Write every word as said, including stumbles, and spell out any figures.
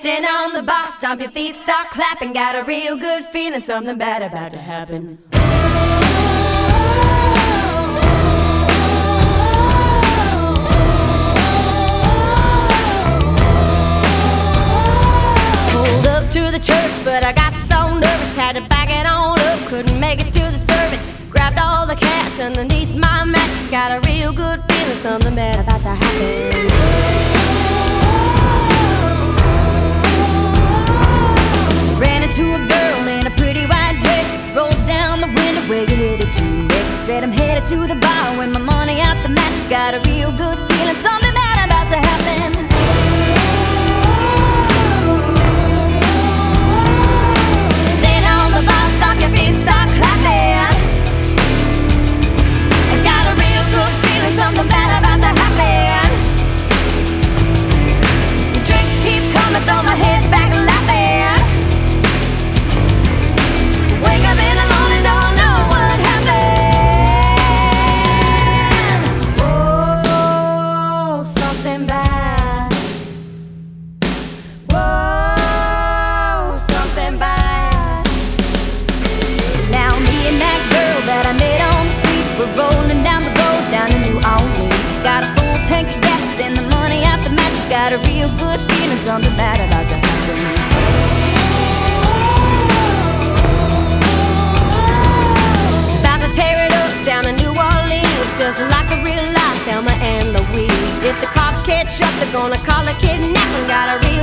Stand on the box, stomp your feet, start clapping. Got a real good feeling, something bad about to happen. Pulled up to the church, but I got so nervous, had to back it on up, couldn't make it to the service. Grabbed all the cash underneath my mattress. Got a real good feeling, something bad about to happen. Ran into a girl in a pretty white dress, rolled down the window, where you headed to next? Said I'm headed to the bar with my money out the mattress. Got a real good feeling, something bad about to happen. Stand on the bar, stop your feet, start clapping. Something bad about to happen. Drinks keep coming, throw my head back laughing. Wake up in the morning, don't know what happened. Whoa, something bad. Whoa, something bad. Now me and that girl that I met on the street, we're rolling down the road down to New Orleans. Got a full tank of gas and the money out the mattress. Got a real good feeling, something bad about to happen. About to tear it up down to New Orleans, just like a real life Thelma and Louise. If the cops catch up, they're gonna call a kidnapping. Got a real